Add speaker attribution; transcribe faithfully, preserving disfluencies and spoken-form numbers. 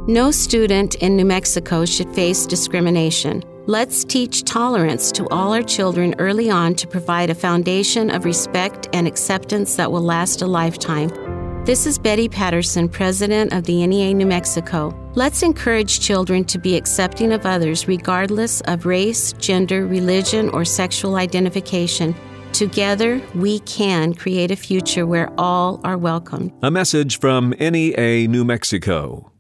Speaker 1: No student in New Mexico should face discrimination. Let's teach tolerance to all our children early on to provide a foundation of respect and acceptance that will last a lifetime. This is Betty Patterson, president of the N E A New Mexico. Let's encourage children to be accepting of others regardless of race, gender, religion, or sexual identification. Together, we can create a future where all are welcomed.
Speaker 2: A message from N E A New Mexico.